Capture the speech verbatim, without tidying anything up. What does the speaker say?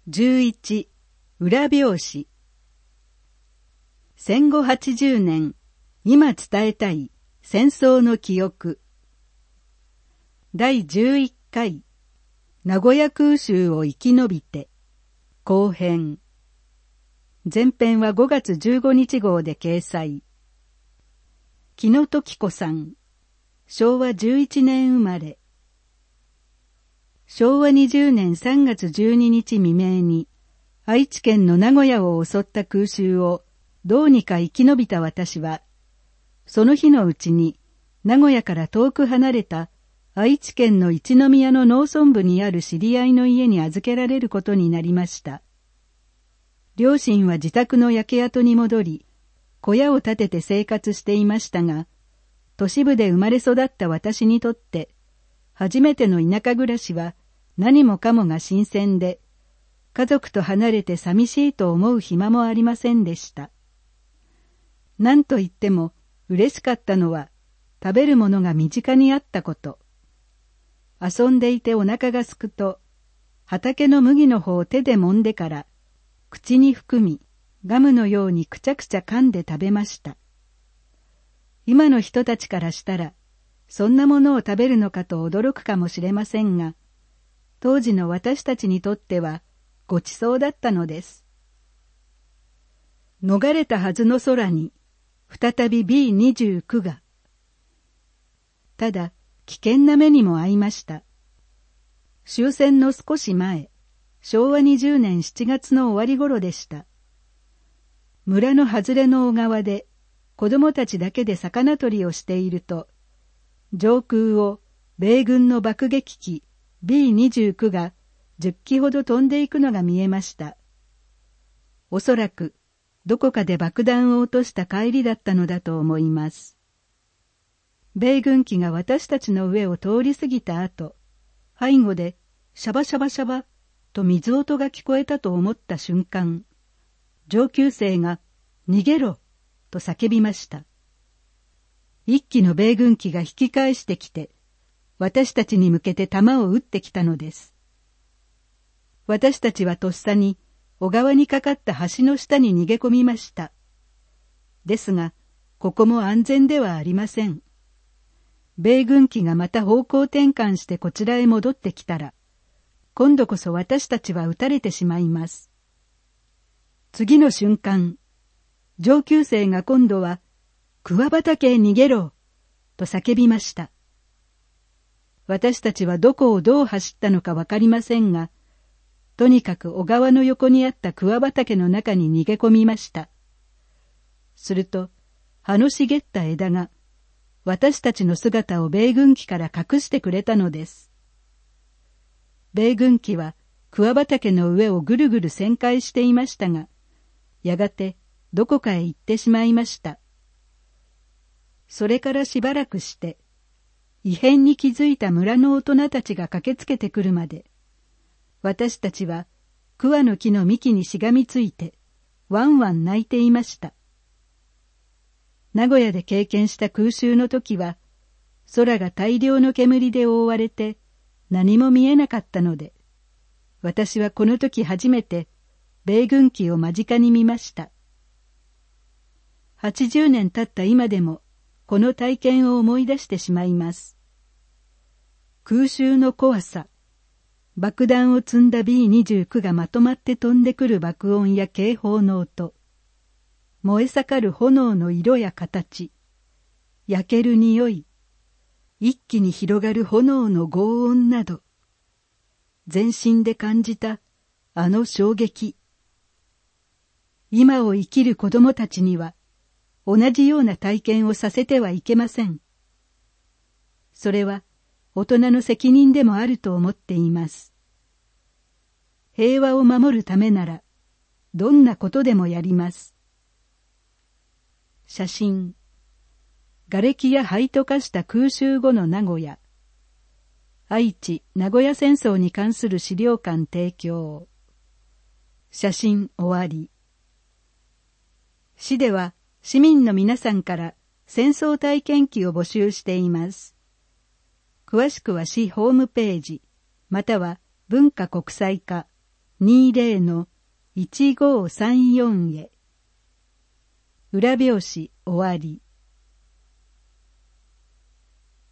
じゅういち裏表紙。戦後はちじゅうねん、今伝えたい戦争の記憶。だいじゅういっかい、名古屋空襲を生き延びて、後編。前編はごがつじゅうごにち号で掲載。木野時子さん、しょうわじゅういちねん生まれ。しょうわにじゅうねんさんがつじゅうににち未明に、愛知県の名古屋を襲った空襲をどうにか生き延びた私は、その日のうちに名古屋から遠く離れた愛知県の一宮の農村部にある知り合いの家に預けられることになりました。両親は自宅の焼け跡に戻り、小屋を建てて生活していましたが、都市部で生まれ育った私にとって、初めての田舎暮らしは何もかもが新鮮で、家族と離れて寂しいと思う暇もありませんでした。何と言っても嬉しかったのは、食べるものが身近にあったこと。遊んでいてお腹がすくと、畑の麦の方を手で揉んでから、口に含み、ガムのようにくちゃくちゃ噛んで食べました。今の人たちからしたら、そんなものを食べるのかと驚くかもしれませんが、当時の私たちにとってはごちそうだったのです。逃れたはずの空に、再び ビーにじゅうきゅう が。ただ、危険な目にも遭いました。終戦の少し前、しょうわにじゅうねんしちがつの終わり頃でした。村の外れの小川で、子供たちだけで魚取りをしていると、上空を米軍の爆撃機 ビーにじゅうきゅう がじゅっきほど飛んでいくのが見えました。おそらくどこかで爆弾を落とした帰りだったのだと思います。米軍機が私たちの上を通り過ぎた後、背後でシャバシャバシャバと水音が聞こえたと思った瞬間、上級生が逃げろと叫びました。一機の米軍機が引き返してきて、私たちに向けて弾を撃ってきたのです。私たちはとっさに小川にかかった橋の下に逃げ込みました。ですが、ここも安全ではありません。米軍機がまた方向転換してこちらへ戻ってきたら、今度こそ私たちは撃たれてしまいます。次の瞬間、上級生が今度は、桑畑へ逃げろと叫びました。私たちはどこをどう走ったのかわかりませんが、とにかく小川の横にあった桑畑の中に逃げ込みました。すると、葉の茂った枝が、私たちの姿を米軍機から隠してくれたのです。米軍機は桑畑の上をぐるぐる旋回していましたが、やがてどこかへ行ってしまいました。それからしばらくして、異変に気づいた村の大人たちが駆けつけてくるまで、私たちは桑の木の幹にしがみついて、ワンワン泣いていました。名古屋で経験した空襲の時は、空が大量の煙で覆われて何も見えなかったので、私はこの時初めて米軍機を間近に見ました。はちじゅうねん経った今でも、この体験を思い出してしまいます。空襲の怖さ、爆弾を積んだ ビーにじゅうきゅう がまとまって飛んでくる爆音や警報の音、燃え盛る炎の色や形、焼ける匂い、一気に広がる炎の轟音など、全身で感じたあの衝撃。今を生きる子供たちには、同じような体験をさせてはいけません。それは大人の責任でもあると思っています。平和を守るためなら、どんなことでもやります。写真。瓦礫や灰と化した空襲後の名古屋。愛知・名古屋戦争に関する資料館提供。写真終わり。市では、市民の皆さんから戦争体験記を募集しています。詳しくは市ホームページ、または文化国際課にじゅうのいちごーさんよん へ。裏表紙終わり。